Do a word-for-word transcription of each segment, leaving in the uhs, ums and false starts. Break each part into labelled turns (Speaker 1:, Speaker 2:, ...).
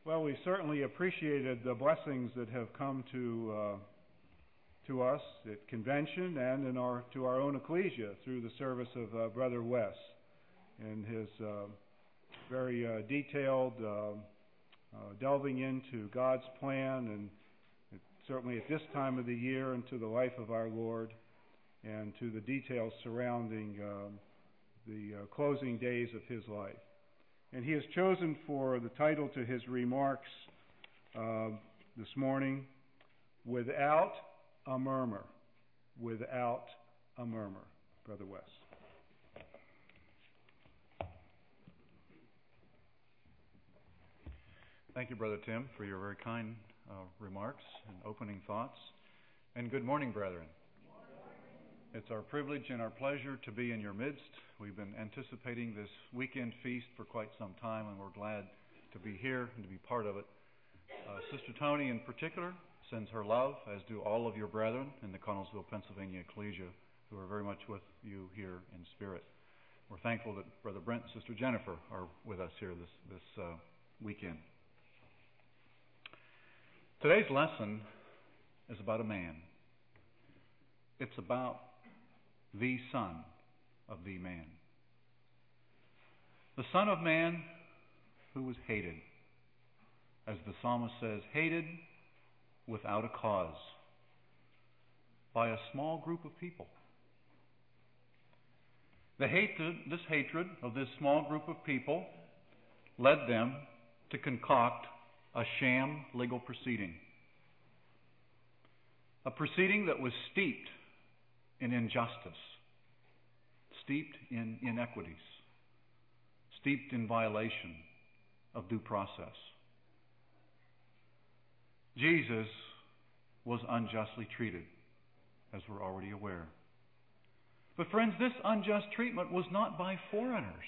Speaker 1: Well, we certainly appreciated the blessings that have come to uh, to us at convention and in our to our own ecclesia through the service of uh, Brother Wes and his uh, very uh, detailed uh, uh, delving into God's plan, and it, certainly at this time of the year into the life of our Lord and to the details surrounding um, the uh, closing days of his life. And he has chosen for the title to his remarks uh, this morning, Without a Murmur. Without a Murmur. Brother Wes.
Speaker 2: Thank you, Brother Tim, for your very kind uh, remarks and opening thoughts. And good morning, brethren. It's our privilege and our pleasure to be in your midst. We've been anticipating this weekend feast for quite some time, and we're glad to be here and to be part of it. Uh, Sister Tony, in particular, sends her love, as do all of your brethren in the Connellsville, Pennsylvania Ecclesia, who are very much with you here in spirit. We're thankful that Brother Brent and Sister Jennifer are with us here this, this uh, weekend. Today's lesson is about a man. It's about the Son of the man. The Son of Man who was hated. As the psalmist says, hated without a cause by a small group of people. The hatred, this hatred of this small group of people led them to concoct a sham legal proceeding. A proceeding that was steeped in injustice, steeped in inequities, steeped in violation of due process. Jesus was unjustly treated, as we're already aware. But friends, this unjust treatment was not by foreigners.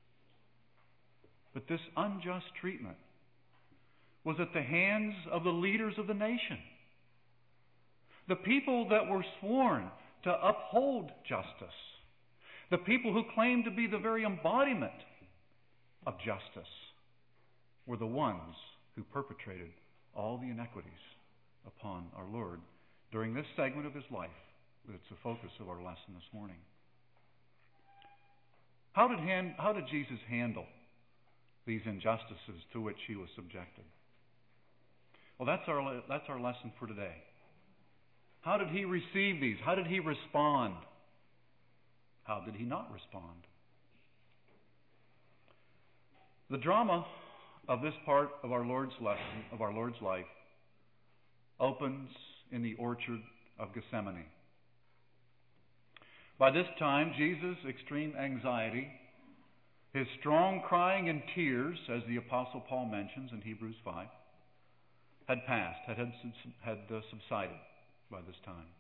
Speaker 2: But this unjust treatment was at the hands of the leaders of the nation. The people that were sworn to uphold justice. The people who claimed to be the very embodiment of justice were the ones who perpetrated all the inequities upon our Lord during this segment of his life that's the focus of our lesson this morning. How did, hand, how did Jesus handle these injustices to which he was subjected? Well, that's our, that's our lesson for today. How did he receive these? How did he respond? How did he not respond? The drama of this part of our Lord's lesson, of our Lord's life, opens in the orchard of Gethsemane. By this time, Jesus' extreme anxiety, his strong crying and tears, as the Apostle Paul mentions in Hebrews five, had passed, had, had, had uh, subsided by this time.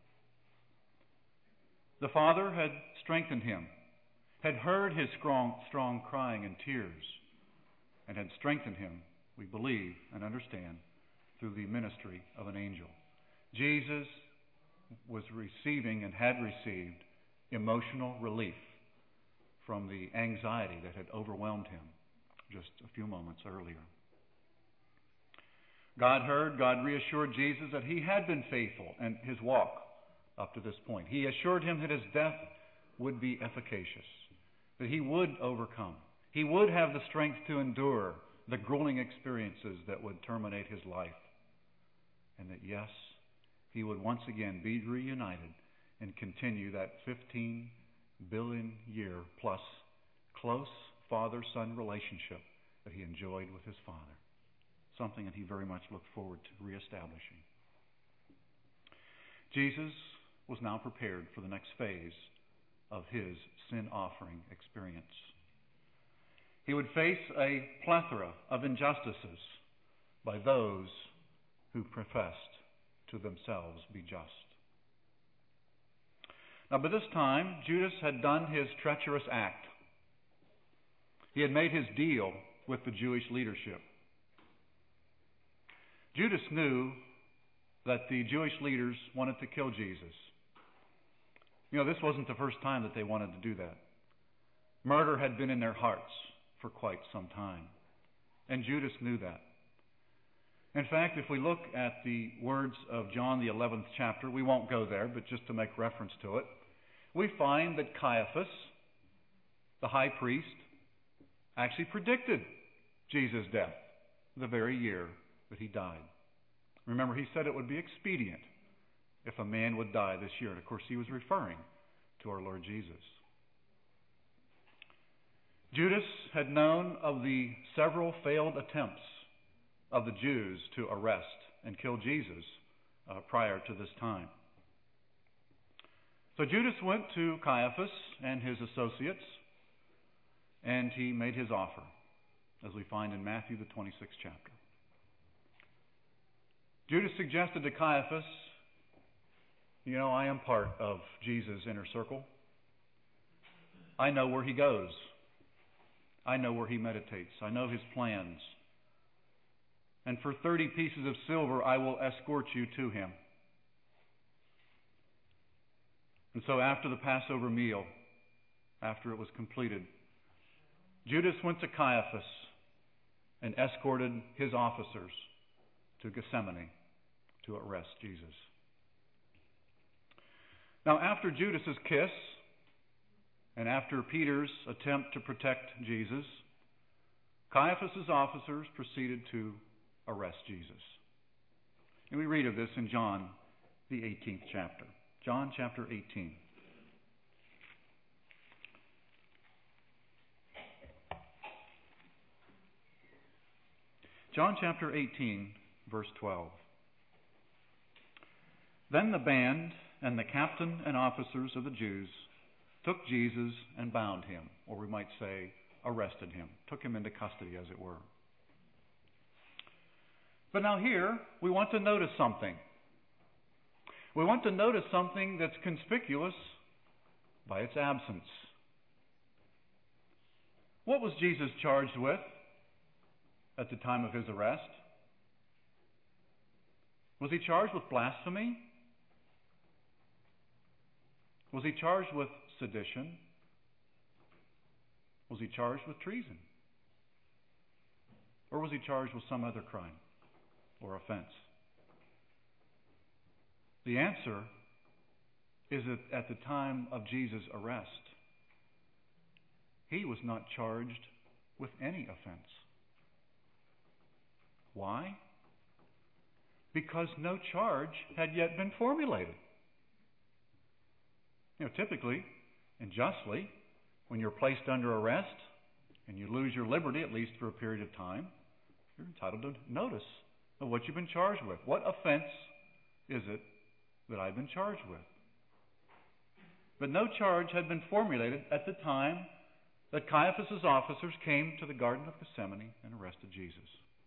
Speaker 2: The Father had strengthened him, had heard his strong, strong crying and tears, and had strengthened him, we believe and understand, through the ministry of an angel. Jesus was receiving and had received emotional relief from the anxiety that had overwhelmed him just a few moments earlier. God heard, God reassured Jesus that he had been faithful in his walk up to this point. He assured him that his death would be efficacious, that he would overcome. He would have the strength to endure the grueling experiences that would terminate his life. And that, yes, he would once again be reunited and continue that fifteen billion year plus close father-son relationship that he enjoyed with his Father. Something that he very much looked forward to reestablishing. Jesus was now prepared for the next phase of his sin offering experience. He would face a plethora of injustices by those who professed to themselves be just. Now, by this time, Judas had done his treacherous act. He had made his deal with the Jewish leadership. Judas knew that the Jewish leaders wanted to kill Jesus. You know, this wasn't the first time that they wanted to do that. Murder had been in their hearts for quite some time. And Judas knew that. In fact, if we look at the words of John, the eleventh chapter, we won't go there, but just to make reference to it, we find that Caiaphas, the high priest, actually predicted Jesus' death the very year that he died. Remember, he said it would be expedient if a man would die this year. And of course, he was referring to our Lord Jesus. Judas had known of the several failed attempts of the Jews to arrest and kill Jesus uh, prior to this time. So Judas went to Caiaphas and his associates, and he made his offer, as we find in Matthew, the twenty-sixth chapter. Judas suggested to Caiaphas, you know, I am part of Jesus' inner circle. I know where he goes. I know where he meditates. I know his plans. And for thirty pieces of silver, I will escort you to him. And so after the Passover meal, after it was completed, Judas went to Caiaphas and escorted his officers to Gethsemane to arrest Jesus. Now, after Judas's kiss and after Peter's attempt to protect Jesus, Caiaphas' officers proceeded to arrest Jesus. And we read of this in John, the eighteenth chapter. John chapter eighteen. John chapter eighteen, verse twelve. Then the band and the captain and officers of the Jews took Jesus and bound him, or we might say arrested him, took him into custody, as it were. But now here, we want to notice something. We want to notice something that's conspicuous by its absence. What was Jesus charged with at the time of his arrest? Was he charged with blasphemy? Was he charged with sedition? Was he charged with treason? Or was he charged with some other crime or offense? The answer is that at the time of Jesus' arrest, he was not charged with any offense. Why? Because no charge had yet been formulated. You know, typically and justly, when you're placed under arrest and you lose your liberty, at least for a period of time, you're entitled to notice of what you've been charged with. What offense is it that I've been charged with? But no charge had been formulated at the time that Caiaphas' officers came to the Garden of Gethsemane and arrested Jesus.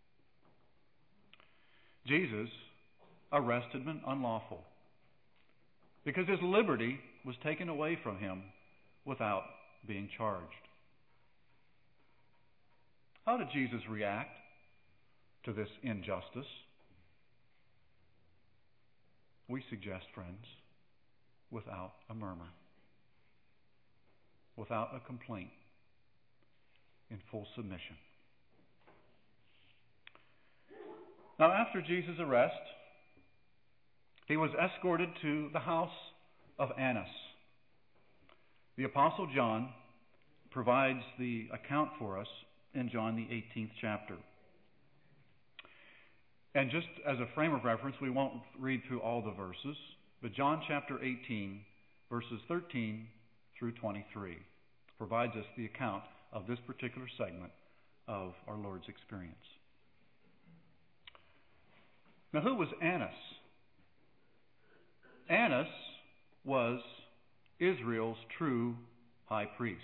Speaker 2: Jesus' arrest had been unlawful because his liberty was taken away from him without being charged. How did Jesus react to this injustice? We suggest, friends, without a murmur, without a complaint, in full submission. Now, after Jesus' arrest, he was escorted to the house of Annas. The Apostle John provides the account for us in John, the eighteenth chapter. And just as a frame of reference, we won't read through all the verses, but John chapter eighteen, verses thirteen through twenty-three, provides us the account of this particular segment of our Lord's experience. Now, who was Annas? Annas was Israel's true high priest.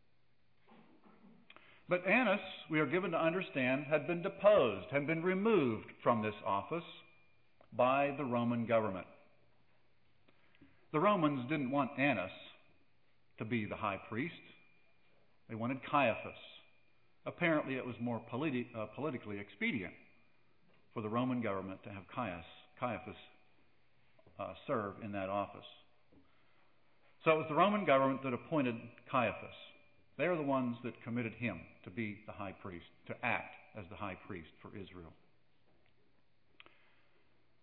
Speaker 2: But Annas, we are given to understand, had been deposed, had been removed from this office by the Roman government. The Romans didn't want Annas to be the high priest. They wanted Caiaphas. Apparently it was more politi- uh, politically expedient for the Roman government to have Caiaphas, Caiaphas uh, serve in that office. So it was the Roman government that appointed Caiaphas. They are the ones that committed him to be the high priest, to act as the high priest for Israel.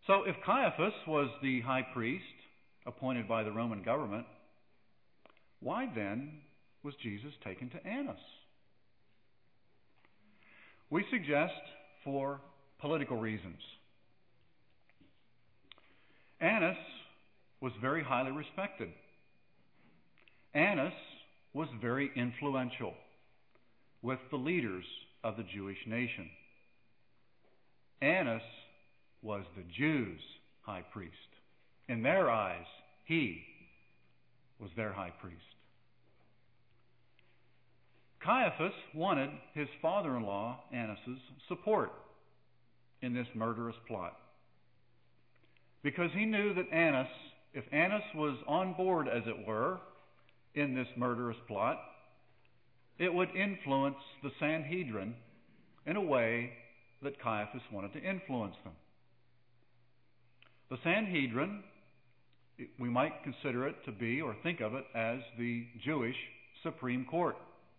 Speaker 2: So if Caiaphas was the high priest appointed by the Roman government, why then was Jesus taken to Annas? We suggest for political reasons. Annas was very highly respected. Annas was very influential with the leaders of the Jewish nation. Annas was the Jews' high priest. In their eyes, he was their high priest. Caiaphas wanted his father-in-law, Annas' support in this murderous plot, because he knew that Annas, if Annas was on board, as it were, in this murderous plot, it would influence the Sanhedrin in a way that Caiaphas wanted to influence them. The Sanhedrin, we might consider it to be, or think of it as, the Jewish Supreme Court.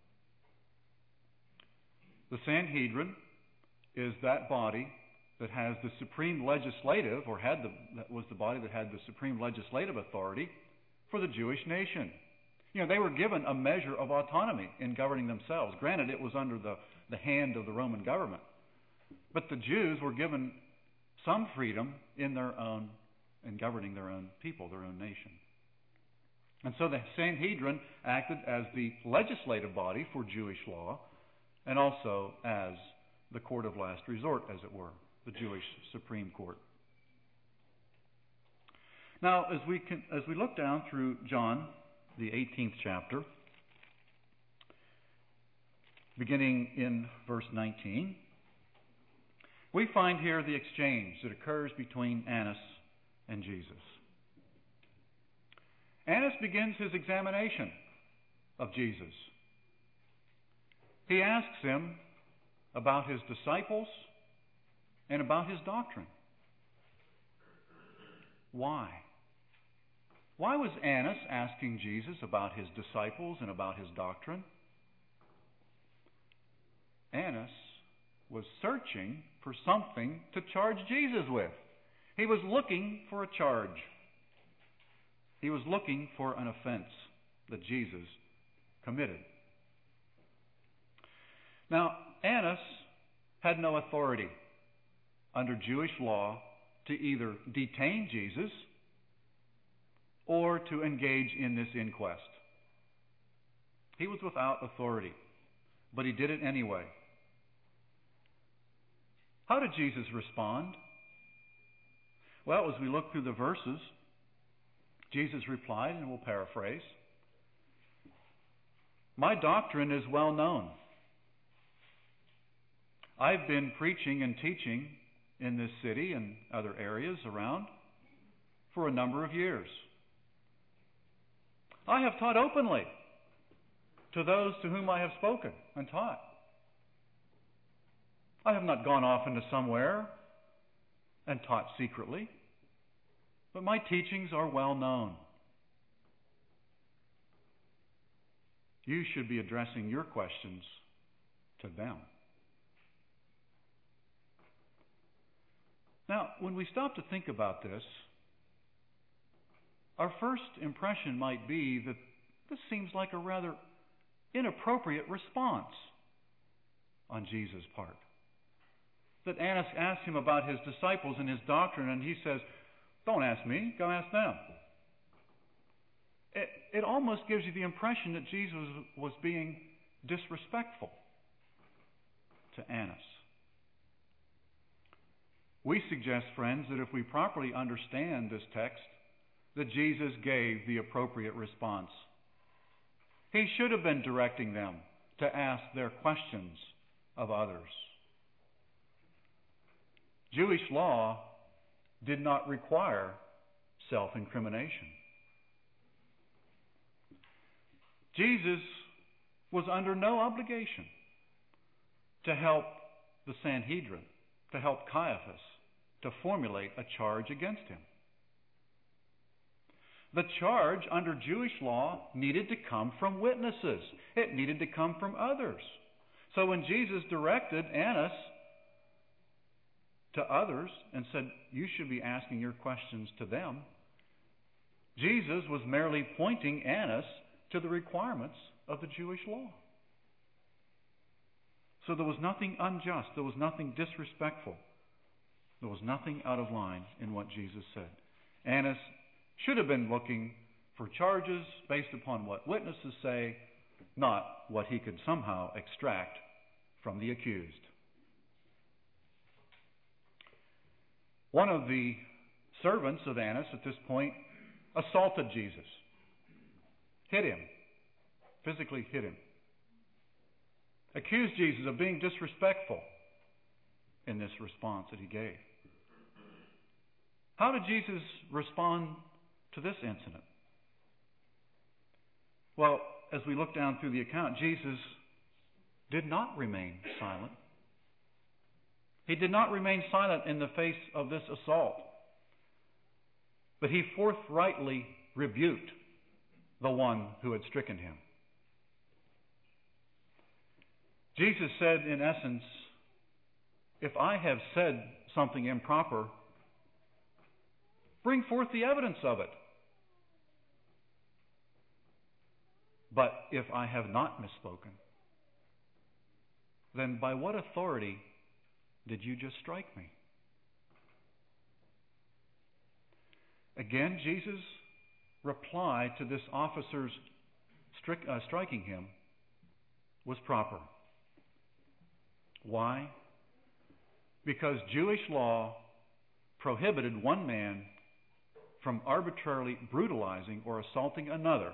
Speaker 2: The Sanhedrin is that body that has the supreme legislative, or had the, that was the body that had the supreme legislative authority for the Jewish nation. You know, they were given a measure of autonomy in governing themselves. Granted, it was under the, the hand of the Roman government. But the Jews were given some freedom in their own, in governing their own people, their own nation. And so the Sanhedrin acted as the legislative body for Jewish law, and also as the court of last resort, as it were, the Jewish Supreme Court. Now, as we can, as we look down through John, the eighteenth chapter, beginning in verse nineteen, we find here the exchange that occurs between Annas and Jesus. Annas begins his examination of Jesus. He asks him about his disciples and about his doctrine. Why? Why was Annas asking Jesus about his disciples and about his doctrine? Annas was searching for something to charge Jesus with. He was looking for a charge. He was looking for an offense that Jesus committed. Now, Annas had no authority under Jewish law to either detain Jesus or to engage in this inquest. He was without authority, but he did it anyway. How did Jesus respond? Well, as we look through the verses, Jesus replied, and we'll paraphrase, "My doctrine is well known. I've been preaching and teaching in this city and other areas around for a number of years. I have taught openly to those to whom I have spoken and taught. I have not gone off into somewhere and taught secretly, but my teachings are well known. You should be addressing your questions to them." Now, when we stop to think about this, our first impression might be that this seems like a rather inappropriate response on Jesus' part. That Annas asked him about his disciples and his doctrine, and he says, "Don't ask me, go ask them." It, it almost gives you the impression that Jesus was being disrespectful to Annas. We suggest, friends, that if we properly understand this text, that Jesus gave the appropriate response. He should have been directing them to ask their questions of others. Jewish law did not require self-incrimination. Jesus was under no obligation to help the Sanhedrin, to help Caiaphas, to formulate a charge against him. The charge under Jewish law needed to come from witnesses. It needed to come from others. So when Jesus directed Annas to others and said, you should be asking your questions to them. Jesus was merely pointing Annas to the requirements of the Jewish law. So there was nothing unjust. There was nothing disrespectful. There was nothing out of line in what Jesus said. Annas should have been looking for charges based upon what witnesses say, not what he could somehow extract from the accused. One of the servants of Annas at this point assaulted Jesus, hit him, physically hit him, accused Jesus of being disrespectful in this response that he gave. How did Jesus respond to this incident? Well, as we look down through the account, Jesus did not remain silent. He did not remain silent in the face of this assault, but he forthrightly rebuked the one who had stricken him. Jesus said, in essence, if I have said something improper, bring forth the evidence of it. But if I have not misspoken, then by what authority did you just strike me? Again, Jesus' reply to this officer's stri- uh, striking him was proper. Why? Because Jewish law prohibited one man from arbitrarily brutalizing or assaulting another.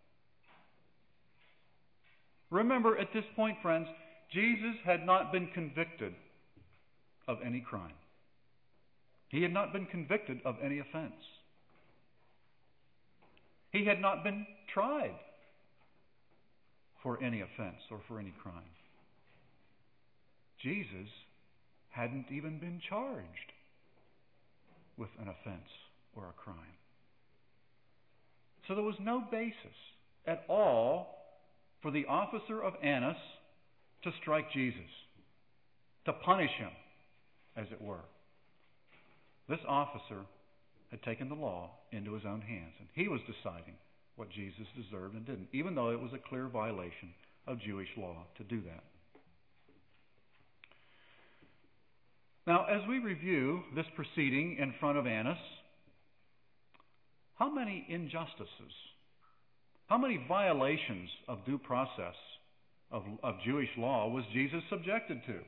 Speaker 2: Remember, at this point, friends, Jesus had not been convicted of any crime. He had not been convicted of any offense. He had not been tried for any offense or for any crime. Jesus hadn't even been charged with an offense or a crime. So there was no basis at all for the officer of Annas to strike Jesus, to punish him, as it were. This officer had taken the law into his own hands, and he was deciding what Jesus deserved and didn't, even though it was a clear violation of Jewish law to do that. Now, as we review this proceeding in front of Annas, how many injustices, how many violations of due process of, of Jewish law was Jesus subjected to?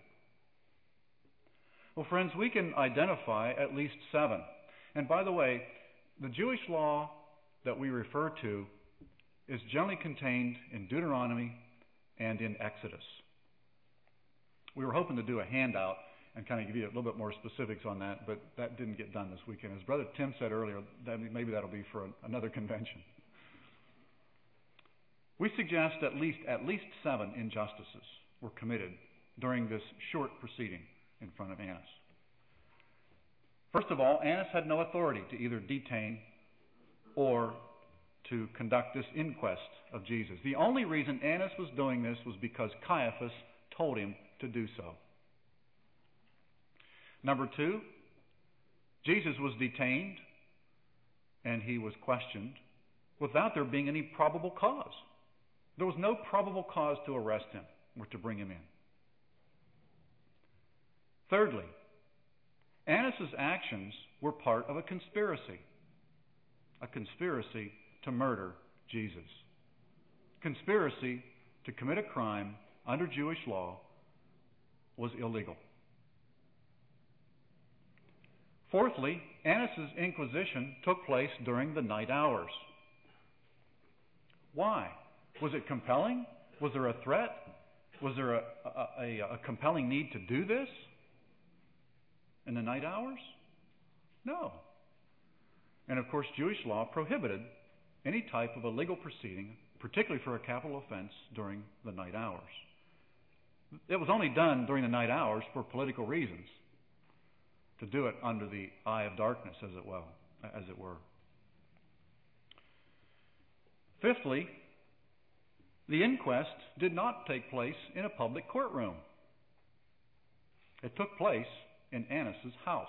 Speaker 2: Well, friends, we can identify at least seven. And by the way, the Jewish law that we refer to is generally contained in Deuteronomy and in Exodus. We were hoping to do a handout and kind of give you a little bit more specifics on that, but that didn't get done this weekend. As Brother Tim said earlier, that maybe that'll be for another convention. We suggest at least at least seven injustices were committed during this short proceeding in front of Annas. First of all, Annas had no authority to either detain or to conduct this inquest of Jesus. The only reason Annas was doing this was because Caiaphas told him to do so. Number two, Jesus was detained and he was questioned without there being any probable cause. There was no probable cause to arrest him or to bring him in. Thirdly, Annas' actions were part of a conspiracy, a conspiracy to murder Jesus. Conspiracy to commit a crime under Jewish law was illegal. Fourthly, Annas' inquisition took place during the night hours. Why? Was it compelling? Was there a threat? Was there a, a, a, a compelling need to do this in the night hours? No. And of course, Jewish law prohibited any type of illegal proceeding, particularly for a capital offense, during the night hours. It was only done during the night hours for political reasons, to do it under the eye of darkness, as it well, as it were. Fifthly, the inquest did not take place in a public courtroom. It took place in Annas' house,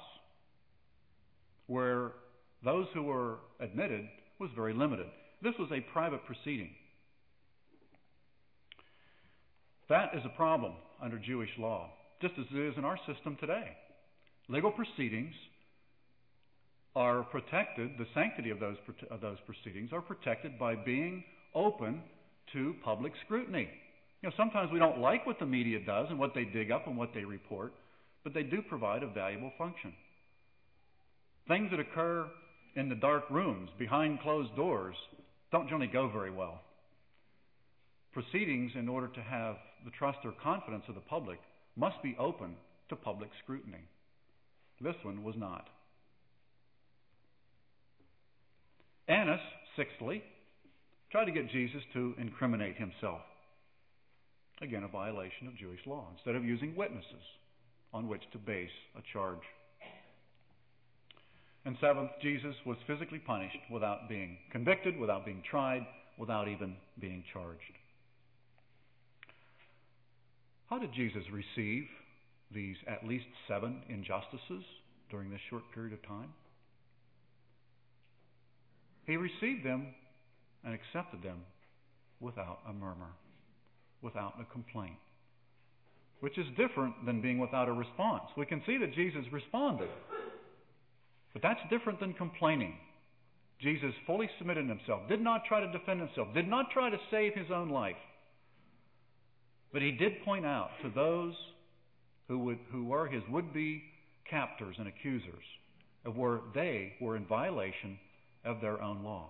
Speaker 2: where those who were admitted was very limited. This was a private proceeding. That is a problem under Jewish law, just as it is in our system today. Legal proceedings are protected, the sanctity of those, of those proceedings are protected by being open to public scrutiny. You know, sometimes we don't like what the media does and what they dig up and what they report, but they do provide a valuable function. Things that occur in the dark rooms, behind closed doors, don't generally go very well. Proceedings, in order to have the trust or confidence of the public, must be open to public scrutiny. This one was not. Annas, sixthly, tried to get Jesus to incriminate himself. Again, a violation of Jewish law, instead of using witnesses on which to base a charge. And seventh, Jesus was physically punished without being convicted, without being tried, without even being charged. How did Jesus receive these at least seven injustices during this short period of time? He received them and accepted them without a murmur, without a complaint, which is different than being without a response. We can see that Jesus responded, but that's different than complaining. Jesus fully submitted himself, did not try to defend himself, did not try to save his own life. But he did point out to those who would, who were his would-be captors and accusers of where they were in violation of their own law.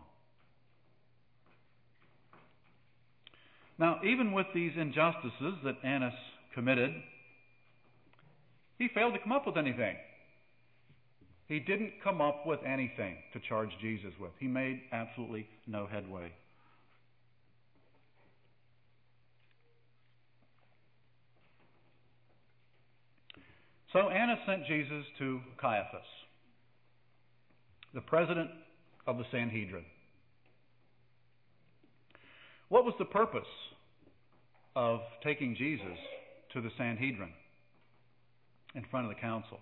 Speaker 2: Now, even with these injustices that Annas committed, he failed to come up with anything. He didn't come up with anything to charge Jesus with. He made absolutely no headway. So Annas sent Jesus to Caiaphas, the president of the Sanhedrin. What was the purpose of taking Jesus to the Sanhedrin in front of the council?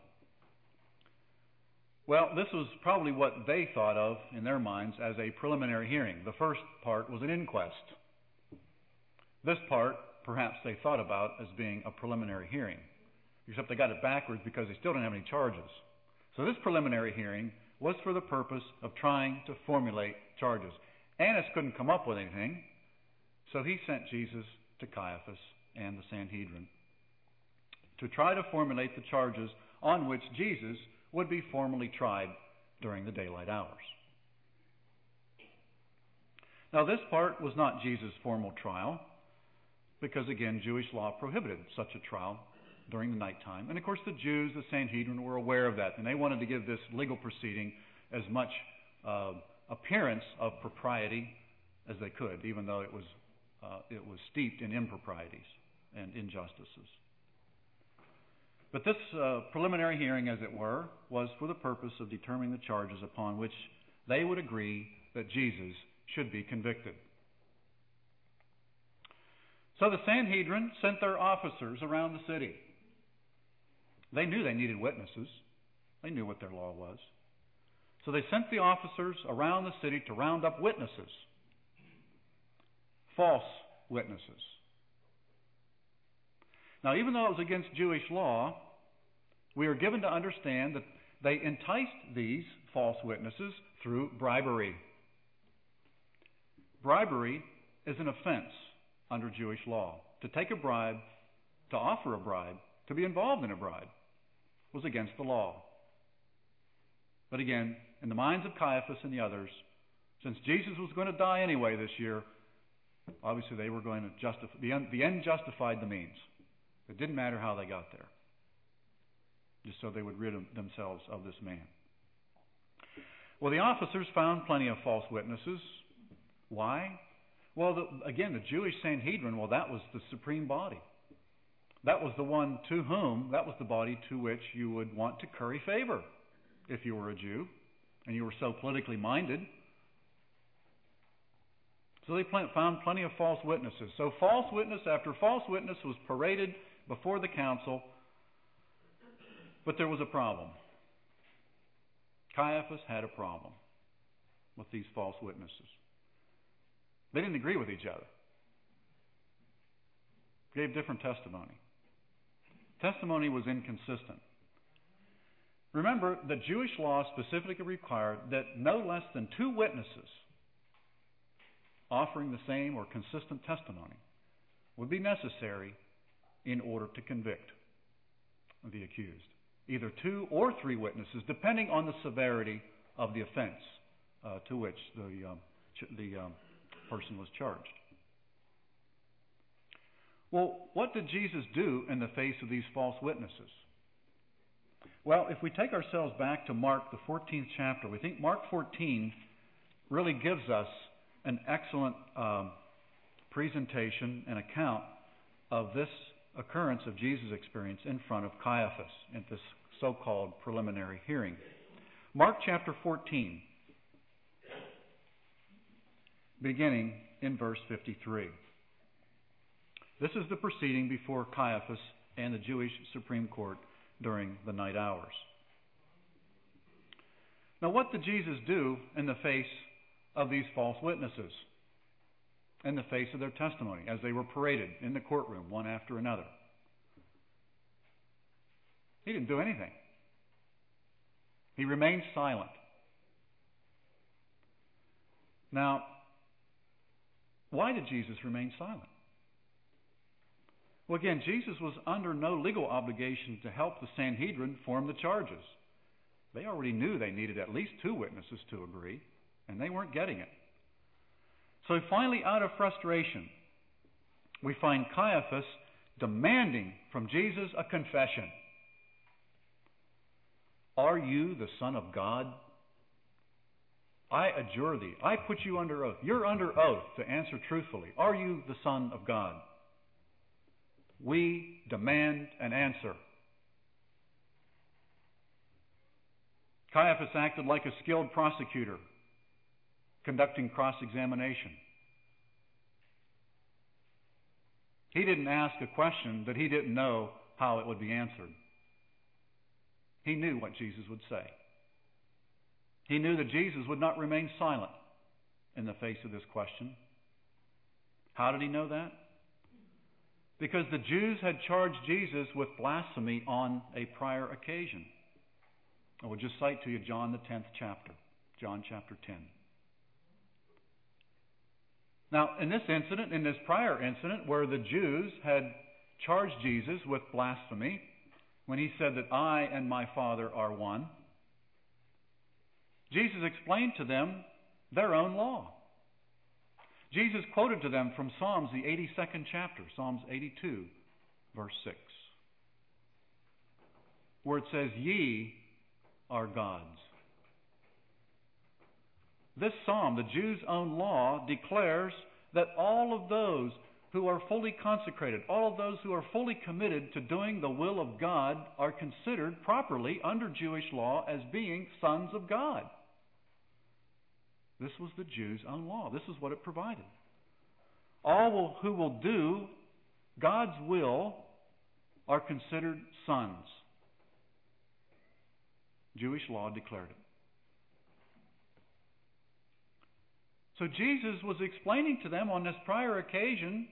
Speaker 2: Well, this was probably what they thought of in their minds as a preliminary hearing. The first part was an inquest. This part, perhaps they thought about as being a preliminary hearing, except they got it backwards because they still didn't have any charges. So this preliminary hearing was for the purpose of trying to formulate charges. Annas couldn't come up with anything, so he sent Jesus to Caiaphas and the Sanhedrin to try to formulate the charges on which Jesus would be formally tried during the daylight hours. Now, this part was not Jesus' formal trial because, again, Jewish law prohibited such a trial during the nighttime. And, of course, the Jews, the Sanhedrin, were aware of that, and they wanted to give this legal proceeding as much uh, appearance of propriety as they could, even though it was uh, it was steeped in improprieties and injustices. But this uh, preliminary hearing, as it were, was for the purpose of determining the charges upon which they would agree that Jesus should be convicted. So the Sanhedrin sent their officers around the city. They knew they needed witnesses. They knew what their law was. So they sent the officers around the city to round up witnesses, false witnesses. Now, even though it was against Jewish law, we are given to understand that they enticed these false witnesses through bribery. Bribery is an offense under Jewish law. To take a bribe, to offer a bribe, to be involved in a bribe, was against the law. But again, in the minds of Caiaphas and the others, since Jesus was going to die anyway this year, obviously they were going to justify, the end, the end justified the means. It didn't matter how they got there, just so they would rid themselves of this man. Well, the officers found plenty of false witnesses. Why? Well, the, again, the Jewish Sanhedrin, well, that was the supreme body. That was the one to whom, that was the body to which you would want to curry favor if you were a Jew and you were so politically minded. So they found plenty of false witnesses. So false witness after false witness was paraded before the council But there was a problem. Caiaphas had a problem with these false witnesses. They didn't agree with each other. Gave different testimony. Testimony was inconsistent. Remember, the Jewish law specifically required that no less than two witnesses offering the same or consistent testimony would be necessary in order to convict the accused. Either two or three witnesses, depending on the severity of the offense uh, to which the, um, ch- the um, person was charged. Well, what did Jesus do in the face of these false witnesses? Well, if we take ourselves back to Mark, the fourteenth chapter, we think Mark fourteen really gives us an excellent um, presentation and account of this occurrence of Jesus' experience in front of Caiaphas at this so-called preliminary hearing. Mark chapter fourteen, beginning in verse fifty-three. This is the proceeding before Caiaphas and the Jewish Supreme Court during the night hours. Now, what did Jesus do in the face of these false witnesses? In the face of their testimony, as they were paraded in the courtroom, one after another? He didn't do anything. He remained silent. Now, why did Jesus remain silent? Well, again, Jesus was under no legal obligation to help the Sanhedrin form the charges. They already knew they needed at least two witnesses to agree, and they weren't getting it. So finally, out of frustration, we find Caiaphas demanding from Jesus a confession. Are you the Son of God? I adjure thee. I put you under oath. You're under oath to answer truthfully. Are you the Son of God? We demand an answer. Caiaphas acted like a skilled prosecutor conducting cross-examination. He didn't ask a question that he didn't know how it would be answered. He knew what Jesus would say. He knew that Jesus would not remain silent in the face of this question. How did he know that? Because the Jews had charged Jesus with blasphemy on a prior occasion. I will just cite to you John the tenth chapter, John chapter ten. Now, in this incident, in this prior incident where the Jews had charged Jesus with blasphemy, when he said that I and my Father are one, Jesus explained to them their own law. Jesus quoted to them from Psalms, the eighty-second chapter, Psalms eighty-two, verse six, where it says, Ye are gods. This psalm, the Jews' own law, declares that all of those who are fully consecrated, all of those who are fully committed to doing the will of God are considered properly under Jewish law as being sons of God. This was the Jews' own law. This is what it provided. All will, who will do God's will are considered sons. Jewish law declared it. So Jesus was explaining to them on this prior occasion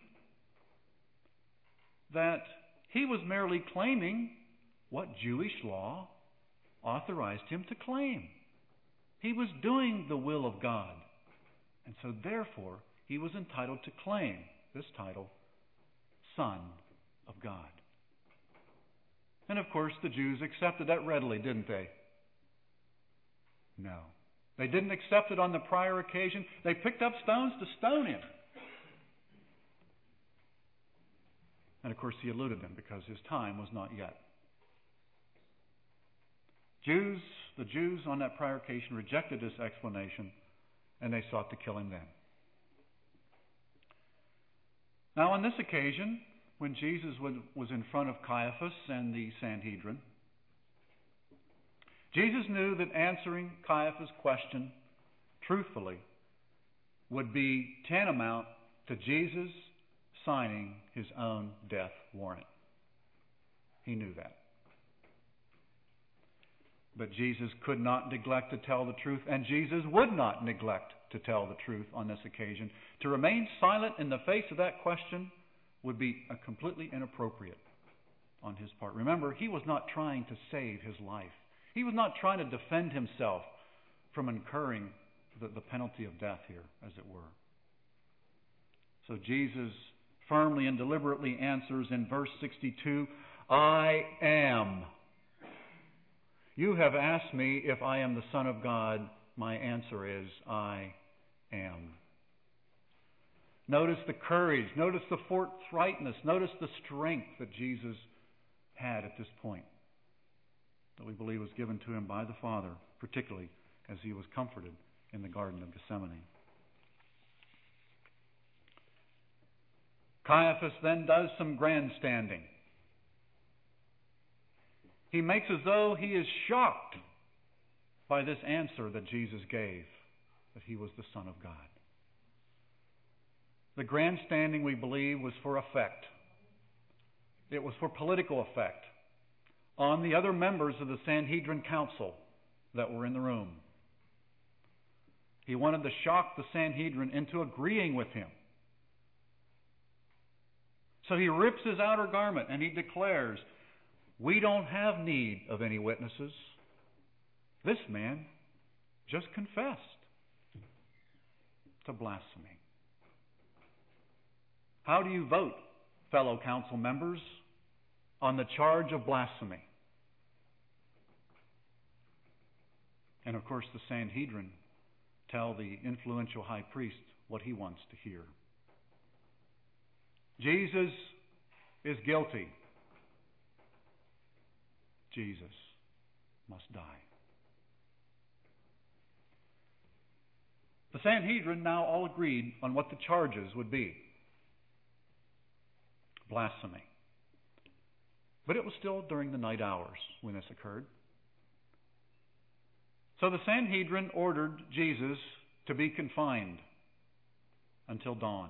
Speaker 2: that he was merely claiming what Jewish law authorized him to claim. He was doing the will of God. And so therefore, he was entitled to claim this title, Son of God. And of course, the Jews accepted that readily, didn't they? No. They didn't accept it on the prior occasion. They picked up stones to stone him. And of course, he eluded them because his time was not yet. Jews, the Jews on that prior occasion rejected this explanation, and they sought to kill him then. Now, on this occasion, when Jesus was in front of Caiaphas and the Sanhedrin, Jesus knew that answering Caiaphas' question truthfully would be tantamount to Jesus signing his own death warrant. He knew that. But Jesus could not neglect to tell the truth, and Jesus would not neglect to tell the truth on this occasion. To remain silent in the face of that question would be a completely inappropriate on his part. Remember, he was not trying to save his life. He was not trying to defend himself from incurring the, the penalty of death here, as it were. So Jesus firmly and deliberately answers in verse sixty-two, I am. You have asked me if I am the Son of God. My answer is, I am. Notice the courage, notice the forthrightness, notice the strength that Jesus had at this point, that we believe was given to him by the Father, particularly as he was comforted in the Garden of Gethsemane. Caiaphas then does some grandstanding. He makes as though he is shocked by this answer that Jesus gave, that he was the Son of God. The grandstanding, we believe, was for effect. It was for political effect on the other members of the Sanhedrin Council that were in the room. He wanted to shock the Sanhedrin into agreeing with him. So he rips his outer garment and he declares, we don't have need of any witnesses. This man just confessed to blasphemy. How do you vote, fellow council members, on the charge of blasphemy? And of course, the Sanhedrin tell the influential high priest what he wants to hear. Jesus is guilty. Jesus must die. The Sanhedrin now all agreed on what the charges would be. Blasphemy. But it was still during the night hours when this occurred. So the Sanhedrin ordered Jesus to be confined until dawn.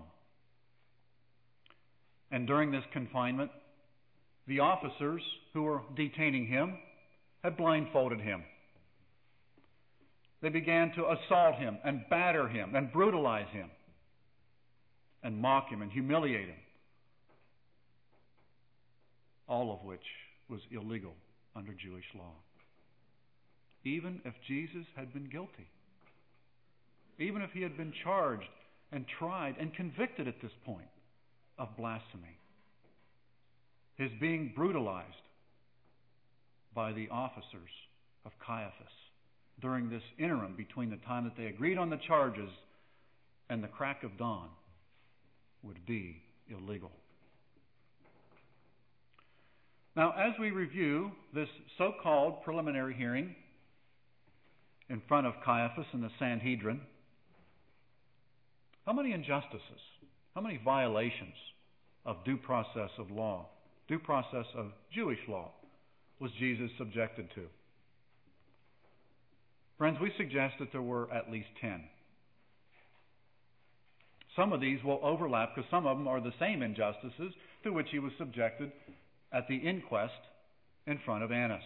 Speaker 2: And during this confinement, the officers who were detaining him had blindfolded him. They began to assault him and batter him and brutalize him and mock him and humiliate him. All of which was illegal under Jewish law. Even if Jesus had been guilty. Even if he had been charged and tried and convicted at this point of blasphemy. His being brutalized by the officers of Caiaphas during this interim between the time that they agreed on the charges and the crack of dawn would be illegal. Now, as we review this so-called preliminary hearing in front of Caiaphas and the Sanhedrin, how many injustices, how many violations of due process of law, due process of Jewish law, was Jesus subjected to? Friends, we suggest that there were at least ten. Some of these will overlap because some of them are the same injustices to which he was subjected at the inquest in front of Annas.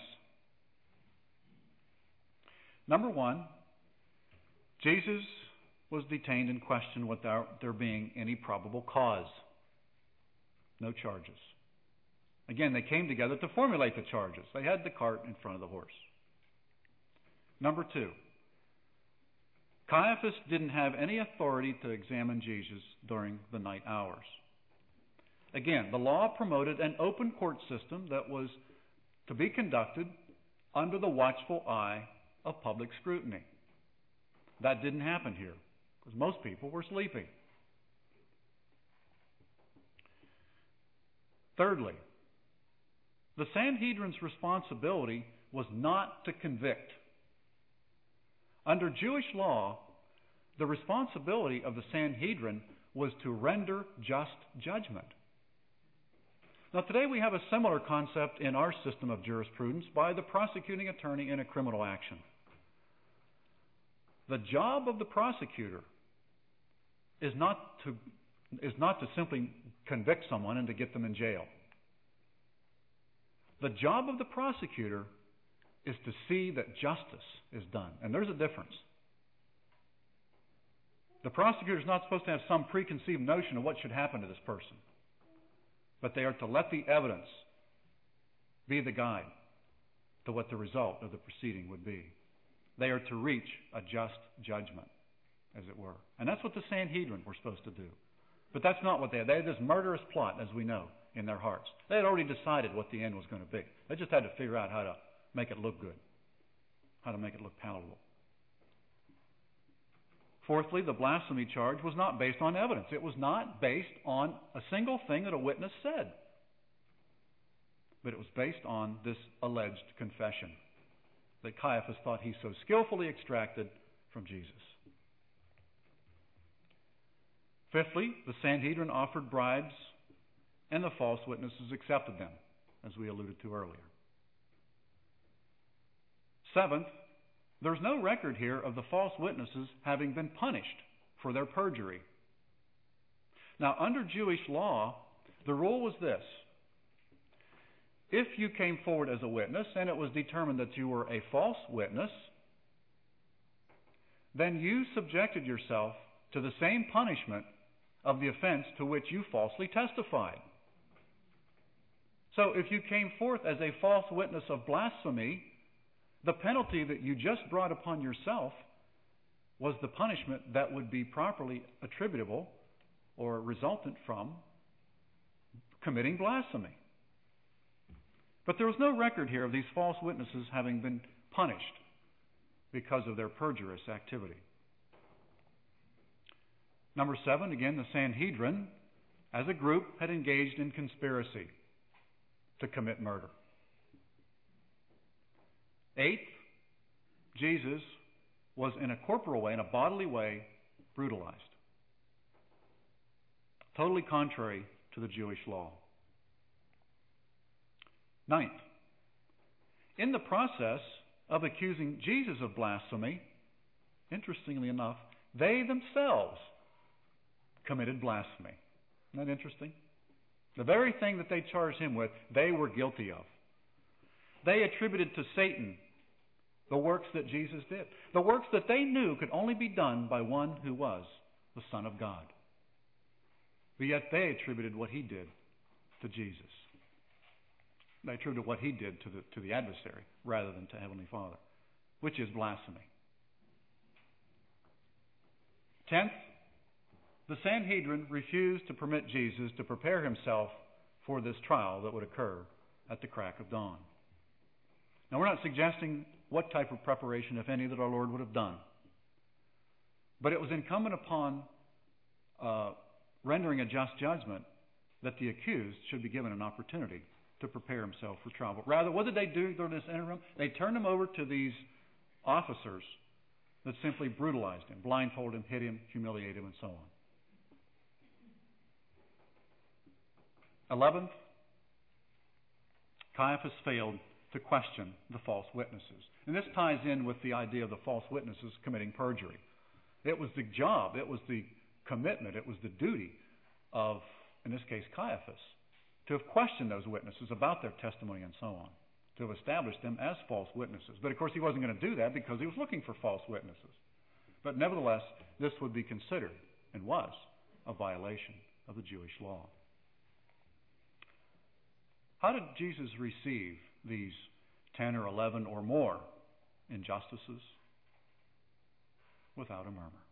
Speaker 2: Number one, Jesus was detained and questioned without there being any probable cause. No charges. Again, they came together to formulate the charges. They had the cart in front of the horse. Number two, Caiaphas didn't have any authority to examine Jesus during the night hours. Again, the law promoted an open court system that was to be conducted under the watchful eye of public scrutiny. That didn't happen here because most people were sleeping. Thirdly, the Sanhedrin's responsibility was not to convict. Under Jewish law, the responsibility of the Sanhedrin was to render just judgment. Now, today we have a similar concept in our system of jurisprudence by the prosecuting attorney in a criminal action. The job of the prosecutor is not to, is not to simply convict someone and to get them in jail. The job of the prosecutor is to see that justice is done. And there's a difference. The prosecutor is not supposed to have some preconceived notion of what should happen to this person. But they are to let the evidence be the guide to what the result of the proceeding would be. They are to reach a just judgment, as it were. And that's what the Sanhedrin were supposed to do. But that's not what they had. They had this murderous plot, as we know, in their hearts. They had already decided what the end was going to be. They just had to figure out how to make it look good, how to make it look palatable. Fourthly, the blasphemy charge was not based on evidence. It was not based on a single thing that a witness said. But it was based on this alleged confession that Caiaphas thought he so skillfully extracted from Jesus. Fifthly, the Sanhedrin offered bribes, and the false witnesses accepted them, as we alluded to earlier. Seventh, there's no record here of the false witnesses having been punished for their perjury. Now, under Jewish law, the rule was this. If you came forward as a witness and it was determined that you were a false witness, then you subjected yourself to the same punishment of the offense to which you falsely testified. So if you came forth as a false witness of blasphemy, the penalty that you just brought upon yourself was the punishment that would be properly attributable or resultant from committing blasphemy. But there was no record here of these false witnesses having been punished because of their perjurious activity. Number seven, again, the Sanhedrin, as a group, had engaged in conspiracy to commit murder. Eighth, Jesus was in a corporal way, in a bodily way, brutalized. Totally contrary to the Jewish law. Ninth, in the process of accusing Jesus of blasphemy, interestingly enough, they themselves committed blasphemy. Isn't that interesting? The very thing that they charged him with, they were guilty of. They attributed to Satan the works that Jesus did. The works that they knew could only be done by one who was the Son of God. But yet they attributed what he did to Jesus. They attributed what he did to the, to the adversary rather than to Heavenly Father, which is blasphemy. Tenth, the Sanhedrin refused to permit Jesus to prepare himself for this trial that would occur at the crack of dawn. Now, we're not suggesting what type of preparation, if any, that our Lord would have done. But it was incumbent upon uh, rendering a just judgment that the accused should be given an opportunity to prepare himself for trial. But rather, what did they do during this interim? They turned him over to these officers that simply brutalized him, blindfolded him, hit him, humiliated him, and so on. Eleventh, Caiaphas failed to question the false witnesses. And this ties in with the idea of the false witnesses committing perjury. It was the job, it was the commitment, it was the duty of, in this case, Caiaphas, to have questioned those witnesses about their testimony and so on, to have established them as false witnesses. But of course he wasn't going to do that because he was looking for false witnesses. But nevertheless, this would be considered, and was, a violation of the Jewish law. How did Jesus receive these ten or eleven or more injustices? Without a murmur.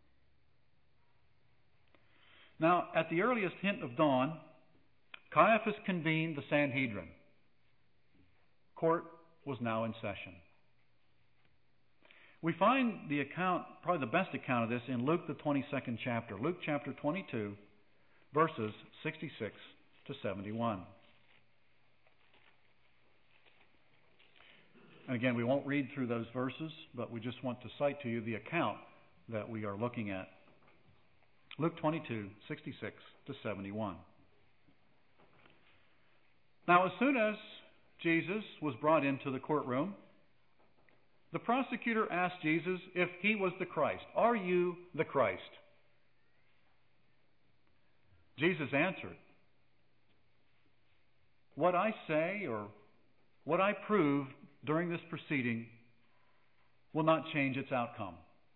Speaker 2: Now, at the earliest hint of dawn, Caiaphas convened the Sanhedrin. Court was now in session. We find the account, probably the best account of this, in Luke the twenty-second chapter. Luke chapter twenty-two, verses sixty-six to seventy-one. And again, we won't read through those verses, but we just want to cite to you the account that we are looking at. Luke twenty-two, sixty-six to seventy-one. Now, as soon as Jesus was brought into the courtroom, the prosecutor asked Jesus if he was the Christ. Are you the Christ? Jesus answered, what I say or what I prove during this proceeding will not change its outcome.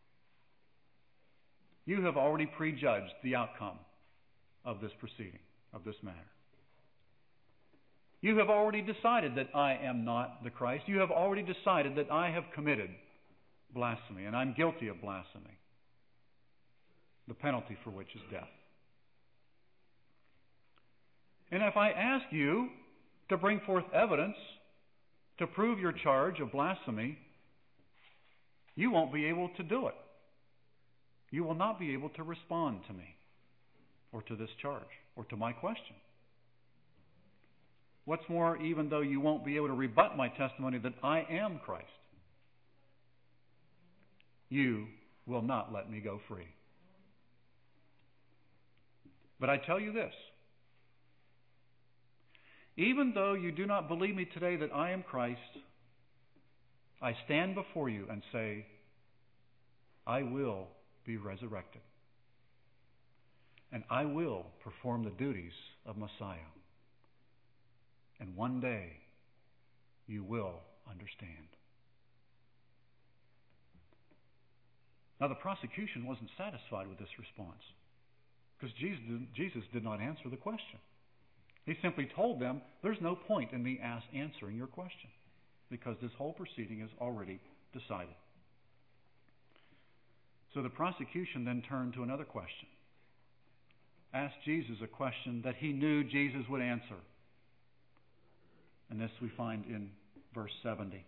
Speaker 2: You have already prejudged the outcome of this proceeding, of this matter. You have already decided that I am not the Christ. You have already decided that I have committed blasphemy, and I'm guilty of blasphemy, the penalty for which is death. And if I ask you to bring forth evidence to prove your charge of blasphemy, you won't be able to do it. You will not be able to respond to me or to this charge or to my question. What's more, even though you won't be able to rebut my testimony that I am Christ, you will not let me go free. But I tell you this, even though you do not believe me today that I am Christ, I stand before you and say, I will be resurrected. And I will perform the duties of Messiah. And one day, you will understand. Now, the prosecution wasn't satisfied with this response, because Jesus, Jesus did not answer the question. He simply told them, there's no point in me ask, answering your question, because this whole proceeding is already decided. So the prosecution then turned to another question. Asked Jesus a question that he knew Jesus would answer. And this we find in verse seventy.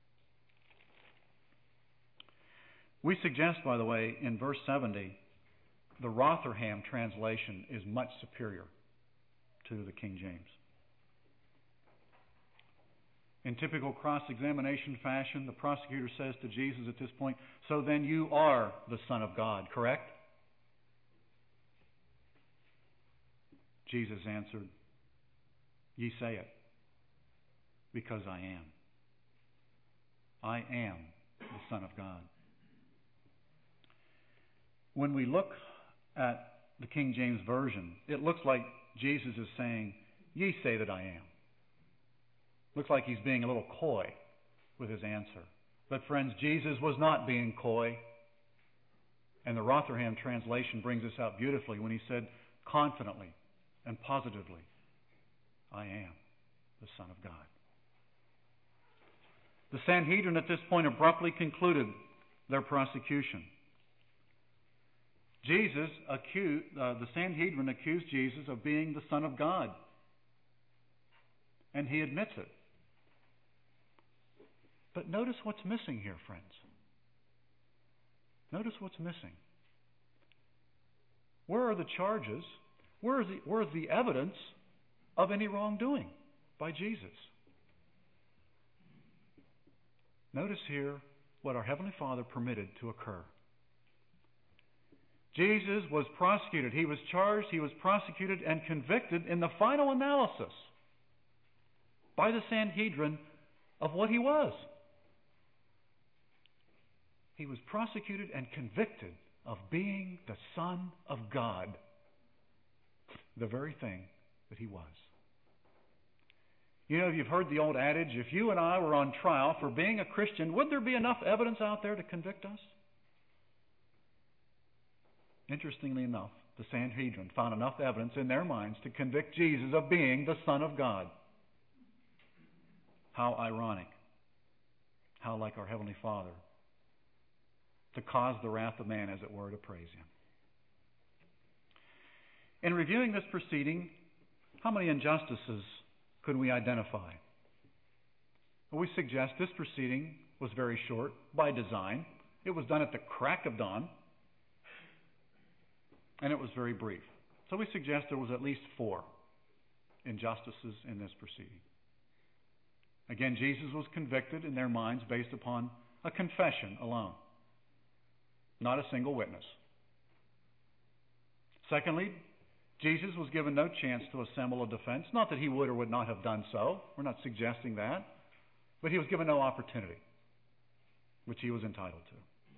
Speaker 2: We suggest, by the way, in verse seventy, the Rotherham translation is much superior to the King James. In typical cross-examination fashion, the prosecutor says to Jesus at this point, so then you are the Son of God, correct? Jesus answered, ye say it, because I am. I am the Son of God. When we look at the King James Version, it looks like Jesus is saying, ye say that I am. Looks like he's being a little coy with his answer. But friends, Jesus was not being coy. And the Rotherham translation brings this out beautifully when he said confidently and positively, I am the Son of God. The Sanhedrin at this point abruptly concluded their prosecution. Jesus accused, uh, the Sanhedrin accused Jesus of being the Son of God. And he admits it. But notice what's missing here, friends. Notice what's missing. Where are the charges? Where is the, where is the evidence of any wrongdoing by Jesus? Notice here what our Heavenly Father permitted to occur. Jesus was prosecuted. He was charged, he was prosecuted and convicted in the final analysis by the Sanhedrin of what he was. He was prosecuted and convicted of being the Son of God, the very thing that he was. You know, you've heard the old adage, if you and I were on trial for being a Christian, would there be enough evidence out there to convict us? Interestingly enough, the Sanhedrin found enough evidence in their minds to convict Jesus of being the Son of God. How ironic. How like our Heavenly Father to cause the wrath of man, as it were, to praise him. In reviewing this proceeding, how many injustices could we identify? Well, we suggest this proceeding was very short by design. It was done at the crack of dawn, and it was very brief. So we suggest there was at least four injustices in this proceeding. Again, Jesus was convicted in their minds based upon a confession alone, not a single witness. Secondly, Jesus was given no chance to assemble a defense. Not that he would or would not have done so. We're not suggesting that. But he was given no opportunity, which he was entitled to.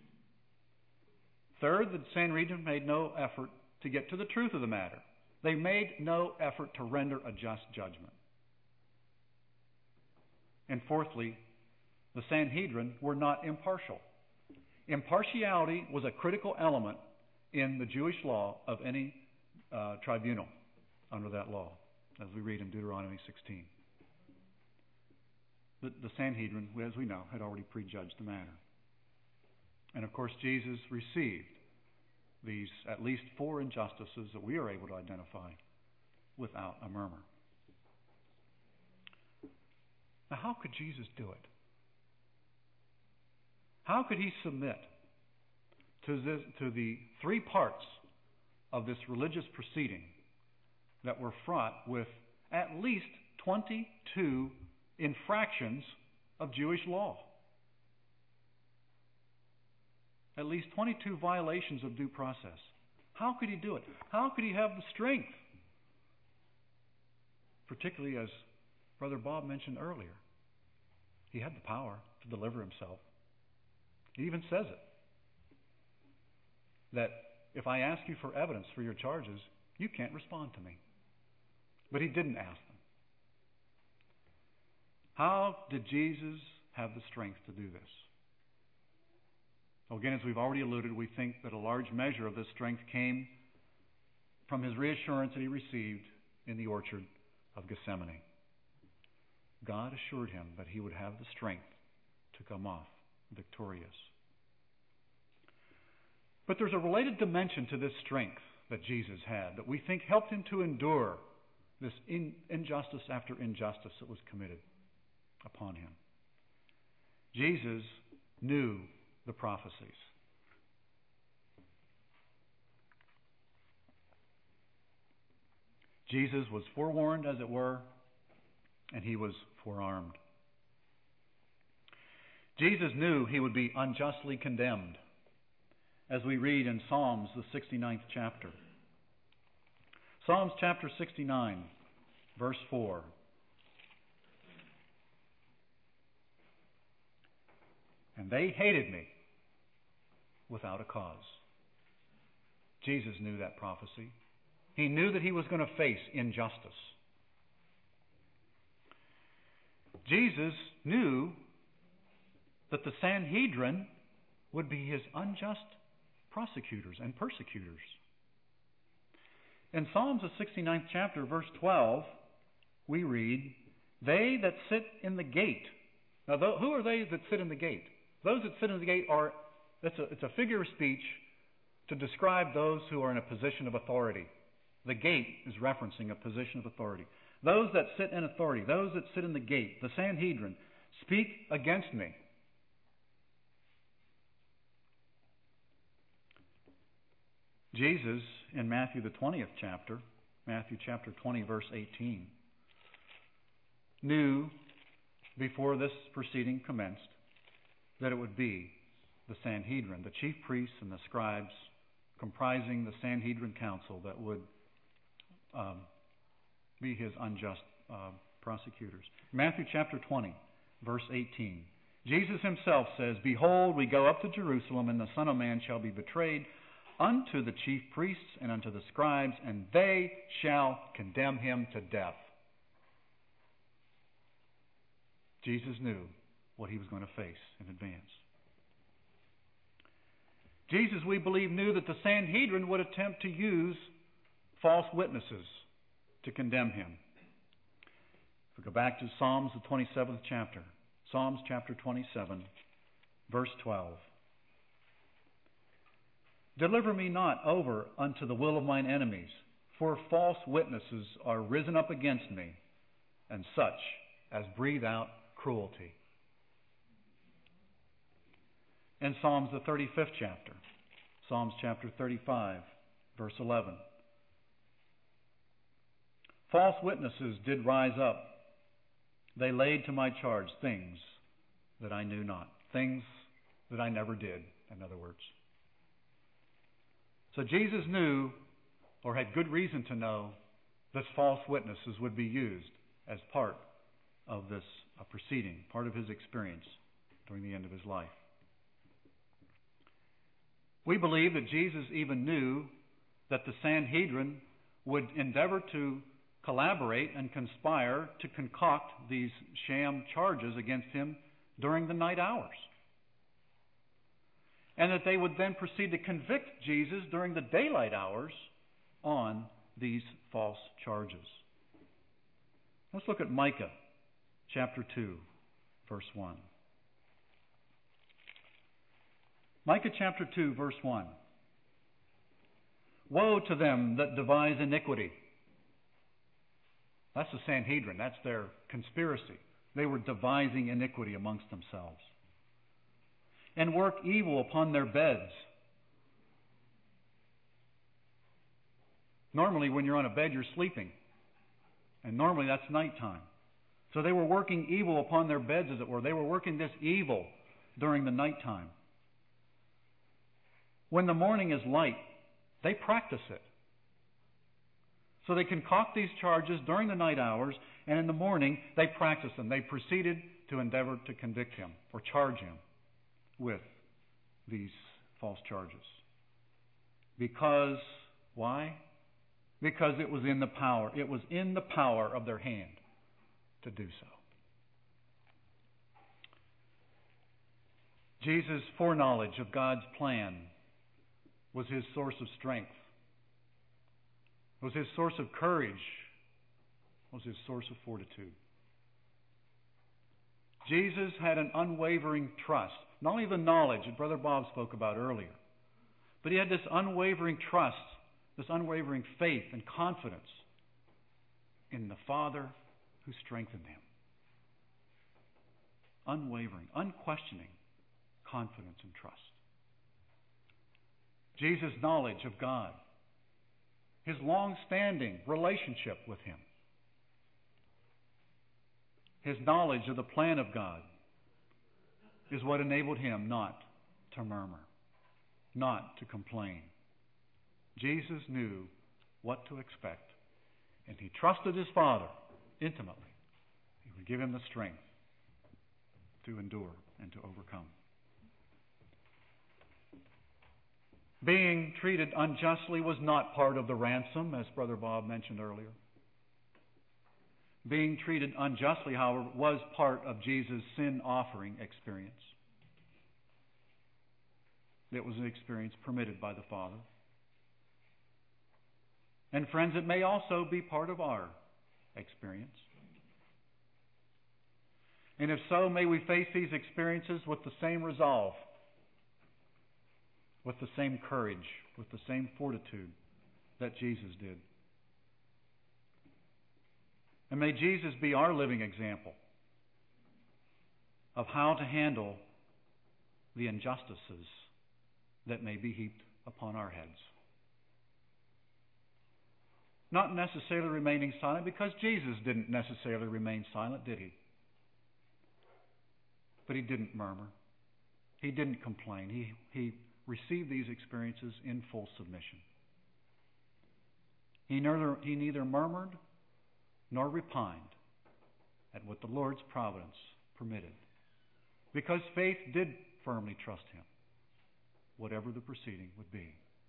Speaker 2: Third, the Sanhedrin made no effort to get to the truth of the matter. They made no effort to render a just judgment. And fourthly, the Sanhedrin were not impartial. Impartiality was a critical element in the Jewish law of any uh, tribunal under that law, as we read in Deuteronomy sixteen. The, the Sanhedrin, as we know, had already prejudged the matter. And of course, Jesus received these at least four injustices that we are able to identify without a murmur. Now, how could Jesus do it? How could he submit to, this, to the three parts of this religious proceeding that were fraught with at least twenty-two infractions of Jewish law? At least twenty-two violations of due process. How could he do it? How could he have the strength? Particularly as Brother Bob mentioned earlier, he had the power to deliver himself. He even says it. That if I ask you for evidence for your charges, you can't respond to me. But he didn't ask them. How did Jesus have the strength to do this? Well, again, as we've already alluded, we think that a large measure of this strength came from his reassurance that he received in the orchard of Gethsemane. God assured him that he would have the strength to come off victorious. But there's a related dimension to this strength that Jesus had that we think helped him to endure this in, injustice after injustice that was committed upon him. Jesus knew the prophecies. Jesus was forewarned, as it were, and he was forearmed. Jesus knew he would be unjustly condemned, as we read in Psalms, the sixty-ninth chapter. Psalms chapter sixty-nine, verse four. And they hated me without a cause. Jesus knew that prophecy. He knew that he was going to face injustice. Jesus knew that the Sanhedrin would be his unjust prosecutors and persecutors. In Psalms, the sixty-ninth chapter, verse twelve, we read, they that sit in the gate. Now, who are they that sit in the gate? Those that sit in the gate are, that's a, it's a figure of speech to describe those who are in a position of authority. The gate is referencing a position of authority. Those that sit in authority, those that sit in the gate, the Sanhedrin, speak against me. Jesus, in Matthew the twentieth chapter, Matthew chapter twenty, verse eighteen, knew before this proceeding commenced that it would be the Sanhedrin, the chief priests and the scribes comprising the Sanhedrin council that would um, be his unjust uh, prosecutors. Matthew chapter twenty, verse eighteen. Jesus himself says, behold, we go up to Jerusalem, and the Son of Man shall be betrayed unto the chief priests and unto the scribes, and they shall condemn him to death. Jesus knew what he was going to face in advance. Jesus, we believe, knew that the Sanhedrin would attempt to use false witnesses to condemn him. If we go back to Psalms, the twenty-seventh chapter, Psalms chapter twenty-seven, verse twelve. Deliver me not over unto the will of mine enemies, for false witnesses are risen up against me, and such as breathe out cruelty. In Psalms, the thirty-fifth chapter, Psalms chapter thirty-five, verse eleven. False witnesses did rise up. They laid to my charge things that I knew not, things that I never did, in other words. So Jesus knew, or had good reason to know, that false witnesses would be used as part of this uh, proceeding, part of his experience during the end of his life. We believe that Jesus even knew that the Sanhedrin would endeavor to collaborate and conspire to concoct these sham charges against him during the night hours. And that they would then proceed to convict Jesus during the daylight hours on these false charges. Let's look at Micah chapter two, verse one. Micah chapter two, verse one. Woe to them that devise iniquity. That's the Sanhedrin. That's their conspiracy. They were devising iniquity amongst themselves. And work evil upon their beds. Normally, when you're on a bed, you're sleeping. And normally that's nighttime. So they were working evil upon their beds, as it were. They were working this evil during the nighttime. When the morning is light, they practice it. So they concoct these charges during the night hours, and in the morning they practice them. They proceeded to endeavor to convict him or charge him with these false charges. Because, why? Because it was in the power. It was in the power of their hand to do so. Jesus' foreknowledge of God's plan was his source of strength, was his source of courage, was his source of fortitude. Jesus had an unwavering trust, not only the knowledge that Brother Bob spoke about earlier, but he had this unwavering trust, this unwavering faith and confidence in the Father who strengthened him. Unwavering, unquestioning confidence and trust. Jesus' knowledge of God, his long-standing relationship with him, his knowledge of the plan of God is what enabled him not to murmur, not to complain. Jesus knew what to expect, and he trusted his Father intimately. He would give him the strength to endure and to overcome. Being treated unjustly was not part of the ransom, as Brother Bob mentioned earlier. Being treated unjustly, however, was part of Jesus' sin offering experience. It was an experience permitted by the Father. And friends, it may also be part of our experience. And if so, may we face these experiences with the same resolve, with the same courage, with the same fortitude that Jesus did. And may Jesus be our living example of how to handle the injustices that may be heaped upon our heads. Not necessarily remaining silent, because Jesus didn't necessarily remain silent, did he? But he didn't murmur. He didn't complain. He, he received these experiences in full submission. He neither, he neither murmured nor repined at what the Lord's providence permitted, because faith did firmly trust him, whatever the proceeding would be.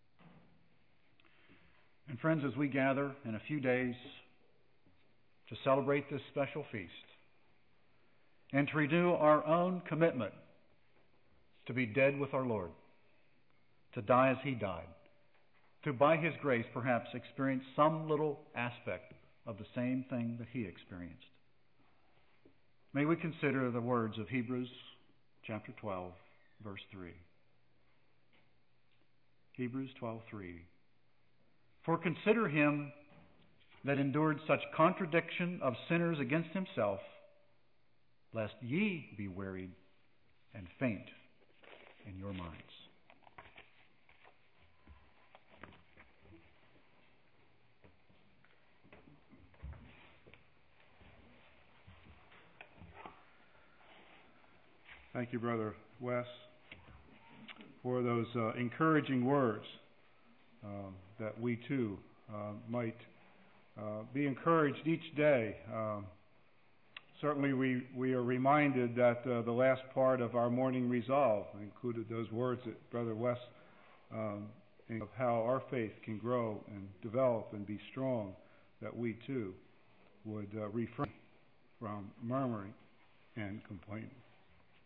Speaker 2: And friends, as we gather in a few days to celebrate this special feast and to renew our own commitment to be dead with our Lord, to die as he died, to by his grace perhaps experience some little aspect of the same thing that he experienced, may we consider the words of Hebrews chapter twelve, verse three. Hebrews twelve three. For consider him that endured such contradiction of sinners against himself, lest ye be wearied and faint in your minds.
Speaker 1: Thank you, Brother Wes, for those uh, encouraging words, um, that we too uh, might uh, be encouraged each day. Um, certainly we, we are reminded that uh, the last part of our morning resolve included those words that Brother Wes um, of how our faith can grow and develop and be strong, that we too would uh, refrain from murmuring and complaining.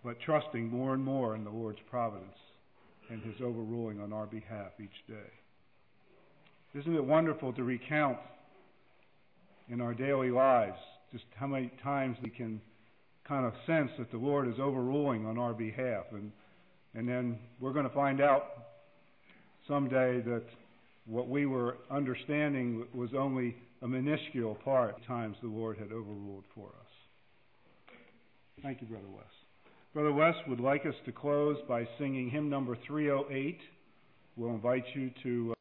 Speaker 1: but trusting more and more in the Lord's providence and His overruling on our behalf each day. Isn't it wonderful to recount in our daily lives just how many times we can kind of sense that the Lord is overruling on our behalf, and and then we're going to find out someday that what we were understanding was only a minuscule part of times the Lord had overruled for us. Thank you, Brother Wes. Brother Wes would like us to close by singing hymn number three oh eight. We'll invite you to